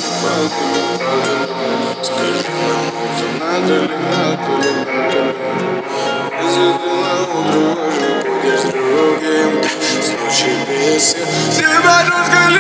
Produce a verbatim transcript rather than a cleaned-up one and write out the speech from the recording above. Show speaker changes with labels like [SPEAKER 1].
[SPEAKER 1] правда ли, правда ли? Скажи нам, это надо ли, надо ли, надо ли? Если ты на утро уже будешь другим, с ночи без сил, себя жестко